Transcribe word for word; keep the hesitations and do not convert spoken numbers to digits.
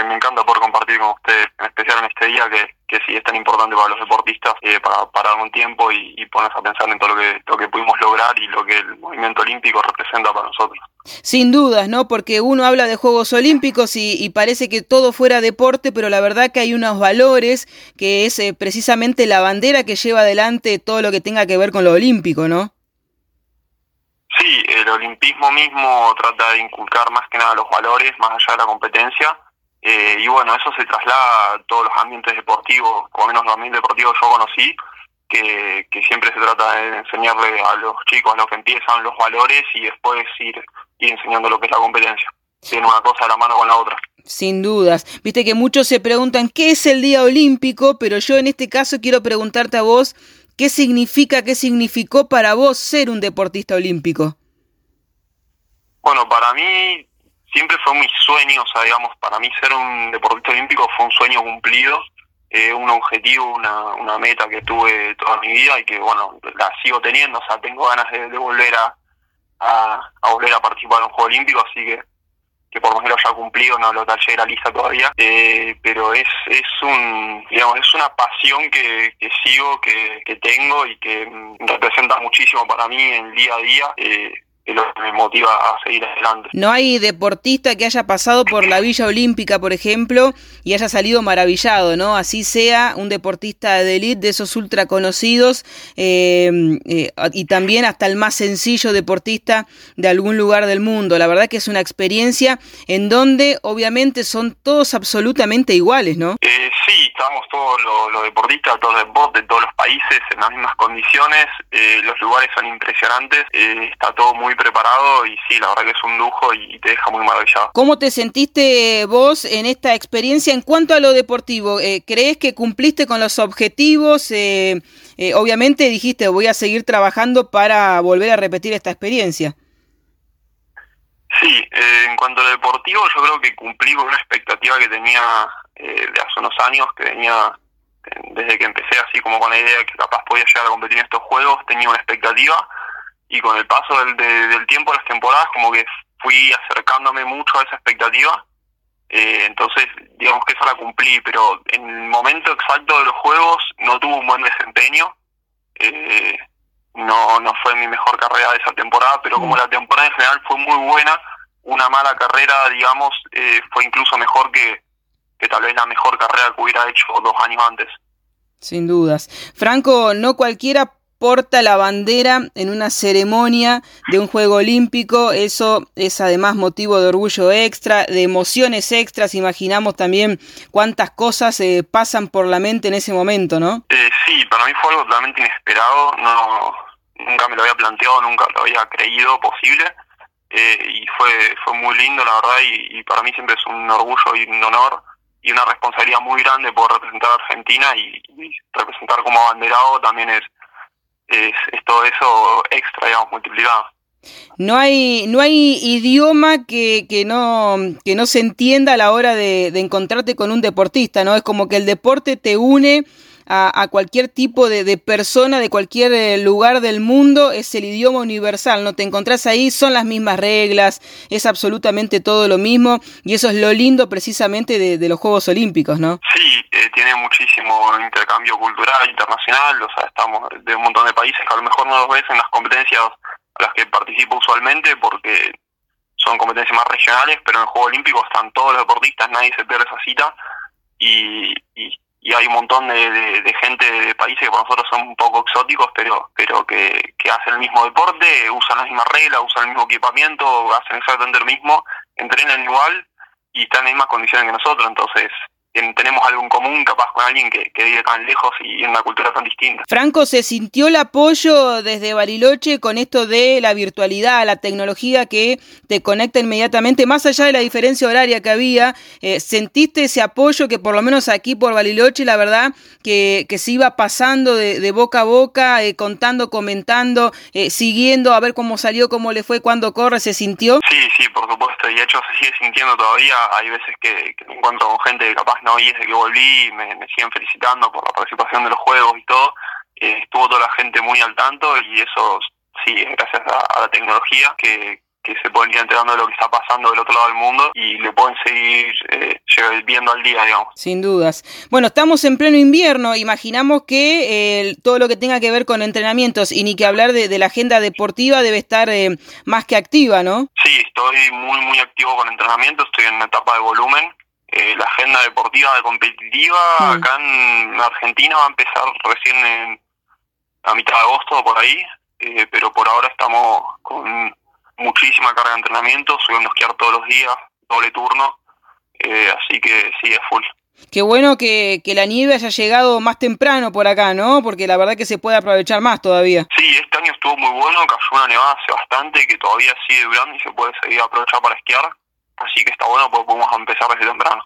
me, me encanta poder compartir con ustedes, en especial en este día que, que sí es tan importante para los deportistas, eh, para parar un tiempo y, y ponerse a pensar en todo lo que, lo que pudimos lograr y lo que el movimiento olímpico representa para nosotros. Sin dudas, ¿no? Porque uno habla de Juegos Olímpicos y, y parece que todo fuera deporte, pero la verdad que hay unos valores que es eh, precisamente la bandera que lleva adelante todo lo que tenga que ver con lo olímpico, ¿no? Sí, el olimpismo mismo trata de inculcar más que nada los valores, más allá de la competencia, eh, y bueno, eso se traslada a todos los ambientes deportivos, o menos los ambientes deportivos yo conocí, que, que siempre se trata de enseñarle a los chicos, a los que empiezan, los valores y después ir, ir enseñando lo que es la competencia. Tiene una cosa de la mano con la otra. Sin dudas. Viste que muchos se preguntan qué es el Día Olímpico, pero yo en este caso quiero preguntarte a vos, ¿qué significa, qué significó para vos ser un deportista olímpico? Bueno, para mí siempre fue mi sueño, o sea, digamos, para mí ser un deportista olímpico fue un sueño cumplido, eh, un objetivo, una, una meta que tuve toda mi vida y que, bueno, la sigo teniendo, o sea, tengo ganas de, de volver a, a, a volver a participar en un Juego Olímpico, así que que por más que lo haya cumplido, no lo tallé la lista todavía, eh, pero es es un digamos es una pasión que, que sigo, que, que tengo y que mm, representa muchísimo para mí en el día a día, eh, que lo que me motiva a seguir adelante. No hay deportista que haya pasado por la Villa Olímpica, por ejemplo, y haya salido maravillado, ¿no? Así sea un deportista de élite, de esos ultra conocidos, eh, eh, y también hasta el más sencillo deportista de algún lugar del mundo. La verdad que es una experiencia en donde obviamente son todos absolutamente iguales, ¿no? Eh, sí, estamos todos los, los deportistas, todos los deportes, de todos los países en las mismas condiciones, eh, los lugares son impresionantes, eh, está todo muy preparado y sí, la verdad que es un lujo y te deja muy maravillado. ¿Cómo te sentiste vos en esta experiencia en cuanto a lo deportivo? Eh, ¿Crees que cumpliste con los objetivos? Eh, eh, obviamente dijiste, voy a seguir trabajando para volver a repetir esta experiencia. Sí, eh, en cuanto a lo deportivo, yo creo que cumplí con una expectativa que tenía eh, de hace unos años, que venía eh, desde que empecé así como con la idea de que capaz podía llegar a competir en estos juegos, tenía una expectativa. Y con el paso del, de, del tiempo, las temporadas, como que fui acercándome mucho a esa expectativa. Eh, entonces, digamos que esa la cumplí, pero en el momento exacto de los juegos no tuve un buen desempeño. Eh, no no fue mi mejor carrera de esa temporada, pero como la temporada en general fue muy buena, una mala carrera, digamos, eh, fue incluso mejor que, que tal vez la mejor carrera que hubiera hecho dos años antes. Sin dudas. Franco, no cualquiera porta la bandera en una ceremonia de un Juego Olímpico, eso es además motivo de orgullo extra, de emociones extras, imaginamos también cuántas cosas eh, pasan por la mente en ese momento, ¿no? Eh, sí, para mí fue algo totalmente inesperado, no nunca me lo había planteado, nunca lo había creído posible, eh, y fue fue muy lindo la verdad, y, y para mí siempre es un orgullo y un honor y una responsabilidad muy grande poder representar a Argentina y, y representar como abanderado también es Es, es todo eso extra, digamos, multiplicado. No hay no hay idioma que, que no que no se entienda a la hora de, de encontrarte con un deportista, ¿no? Es como que el deporte te une a, a cualquier tipo de, de persona, de cualquier lugar del mundo, es el idioma universal, ¿no? Te encontrás ahí, son las mismas reglas, es absolutamente todo lo mismo, y eso es lo lindo precisamente de, de los Juegos Olímpicos, ¿no? Sí, eh, tiene muchísimo intercambio cultural, internacional, o sea, estamos de un montón de países que a lo mejor no los ves en las competencias a las que participo usualmente, porque son competencias más regionales, pero en el Juego Olímpico están todos los deportistas, nadie se pierde esa cita, y... y y hay un montón de, de, de gente de países que para nosotros son un poco exóticos, pero pero que, que hacen el mismo deporte, usan las mismas reglas, usan el mismo equipamiento, hacen exactamente lo mismo, entrenan igual y están en las mismas condiciones que nosotros, entonces tenemos algo en común capaz con alguien que, que vive tan lejos y en una cultura tan distinta. Franco, ¿se sintió el apoyo desde Bariloche con esto de la virtualidad, la tecnología que te conecta inmediatamente, más allá de la diferencia horaria que había? Eh, ¿Sentiste ese apoyo que por lo menos aquí por Bariloche, la verdad, que, que se iba pasando de, de boca a boca, eh, contando, comentando, eh, siguiendo a ver cómo salió, cómo le fue, cuándo corre, se sintió? Sí, sí, por supuesto, y de hecho se sigue sintiendo todavía. Hay veces que, que me encuentro con gente que capaz no vi desde que volví y me, me siguen felicitando por la participación de los juegos y todo. Eh, estuvo toda la gente muy al tanto y eso sí, gracias a, a la tecnología que, que se pueden ir enterando de lo que está pasando del otro lado del mundo y le pueden seguir eh, viendo al día, digamos. Sin dudas. Bueno, estamos en pleno invierno, imaginamos que eh, todo lo que tenga que ver con entrenamientos y ni que hablar de, de la agenda deportiva debe estar eh, más que activa, ¿no? Sí, estoy muy, muy activo con entrenamientos, estoy en una etapa de volumen. Eh, la agenda deportiva de competitiva mm. acá en Argentina va a empezar recién en, a mitad de agosto, por ahí, eh, pero por ahora estamos con muchísima carga de entrenamiento, subiendo a esquiar todos los días, doble turno, eh, así que sí, es full. Qué bueno que, que la nieve haya llegado más temprano por acá, ¿no? Porque la verdad que se puede aprovechar más todavía. Sí, este año estuvo muy bueno, cayó una nevada hace bastante que todavía sigue durando y se puede seguir aprovechar para esquiar, así que está bueno porque podemos empezar desde temprano.